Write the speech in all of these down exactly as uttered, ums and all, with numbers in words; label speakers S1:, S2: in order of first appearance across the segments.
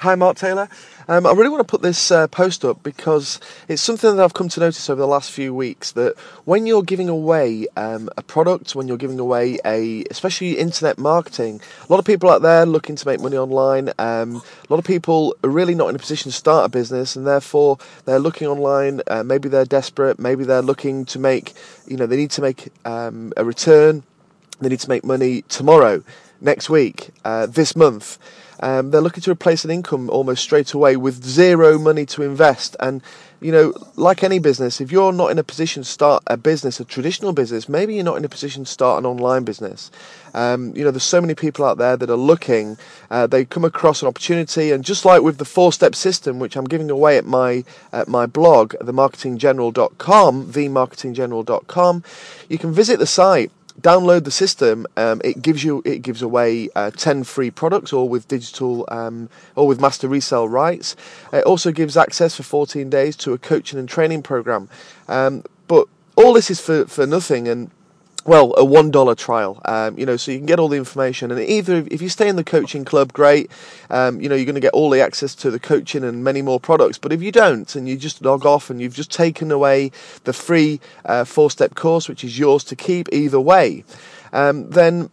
S1: Hi, Mark Taylor. Um, I really want to put this uh, post up because it's something that I've come to notice over the last few weeks, that when you're giving away um, a product, when you're giving away a, especially internet marketing, a lot of people out there looking to make money online, um, a lot of people are really not in a position to start a business, and therefore they're looking online, uh, maybe they're desperate, maybe they're looking to make, you know, they need to make um, a return, they need to make money tomorrow, next week, uh, this month. Um, they're looking to replace an income almost straight away with zero money to invest. And, you know, like any business, if you're not in a position to start a business, a traditional business, maybe you're not in a position to start an online business. Um, you know, there's so many people out there that are looking, uh, they come across an opportunity, and just like with the four-step system, which I'm giving away at my at my blog, the marketing general dot com, the marketing general dot com, you can visit the site. Download the system. Um, it gives you it gives away uh, ten free products, all with digital, um, or with master resale rights. It also gives access for fourteen days to a coaching and training program. Um, but all this is for, for nothing, and well, a one dollar trial. Um, you know, so you can get all the information, and either if you stay in the coaching club, great. Um, you know, you're going to get all the access to the coaching and many more products. But if you don't, and you just log off and you've just taken away the free uh, four-step course, which is yours to keep either way, um, then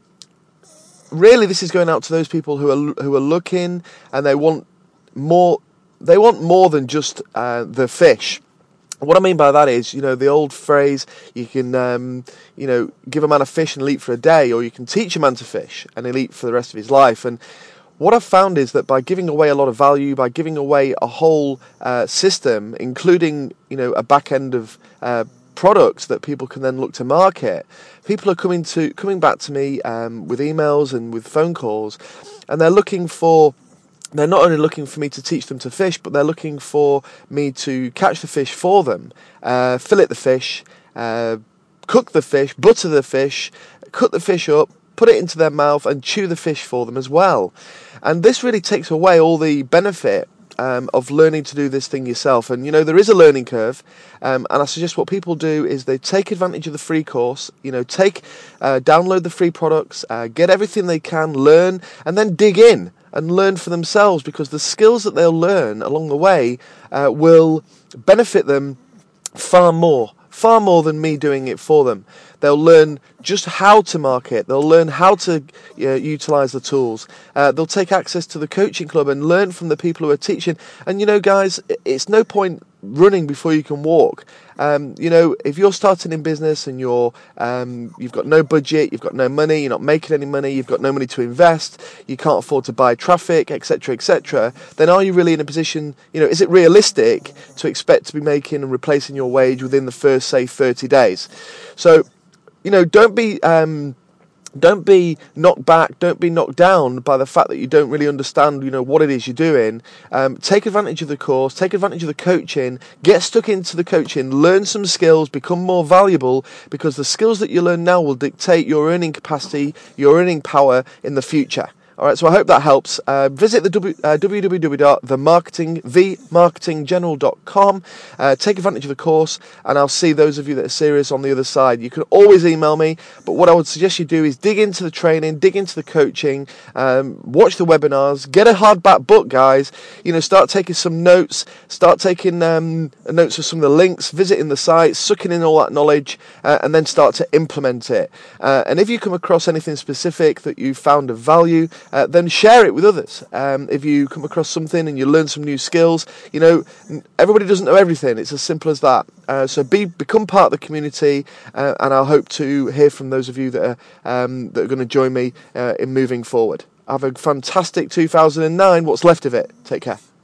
S1: really this is going out to those people who are who are looking, and they want more. They want more than just uh, the fish. What I mean by that is, you know, the old phrase, you can, um, you know, give a man a fish and he'll eat for a day, or you can teach a man to fish and he'll eat for the rest of his life. And what I've found is that by giving away a lot of value, by giving away a whole uh, system, including, you know, a back end of uh, products that people can then look to market, people are coming to coming back to me um, with emails and with phone calls, and they're looking for. They're not only looking for me to teach them to fish, but they're looking for me to catch the fish for them, uh, fillet the fish, uh, cook the fish, butter the fish, cut the fish up, put it into their mouth and chew the fish for them as well. And this really takes away all the benefit Um, of learning to do this thing yourself. And, you know, there is a learning curve, um, and I suggest what people do is they take advantage of the free course, you know, take, uh, download the free products, uh, get everything they can, learn, and then dig in and learn for themselves, because the skills that they'll learn along the way uh, will benefit them far more, far more than me doing it for them. They'll learn just how to market. They'll learn how to uh, utilize the tools. Uh, they'll take access to the coaching club and learn from the people who are teaching. And, you know, guys, it's no point running before you can walk. Um, you know, if you're starting in business and you're, um, you've got no budget, you've got no money, you're not making any money, you've got no money to invest, you can't afford to buy traffic, et cetera, et cetera, then are you really in a position, you know, is it realistic to expect to be making and replacing your wage within the first, say, thirty days? So, you know, don't be um, don't be knocked back, don't be knocked down by the fact that you don't really understand, you know, what it is you're doing. Um, take advantage of the course, take advantage of the coaching, get stuck into the coaching, learn some skills, become more valuable, because the skills that you learn now will dictate your earning capacity, your earning power in the future. All right, so I hope that helps. Uh, visit the w, uh, w w w dot the marketing the marketing general dot com. Uh, take advantage of the course, and I'll see those of you that are serious on the other side. You can always email me, but what I would suggest you do is dig into the training, dig into the coaching, um, watch the webinars, get a hardback book, guys. You know, start taking some notes, start taking um, notes of some of the links, visiting the site, sucking in all that knowledge, uh, and then start to implement it. Uh, and if you come across anything specific that you found of value, Uh, then share it with others. Um, if you come across something and you learn some new skills, you know, everybody doesn't know everything. It's as simple as that. Uh, so be become part of the community, uh, and I'll hope to hear from those of you that are um, that are going to join me uh, in moving forward. Have a fantastic two thousand nine. What's left of it. Take care.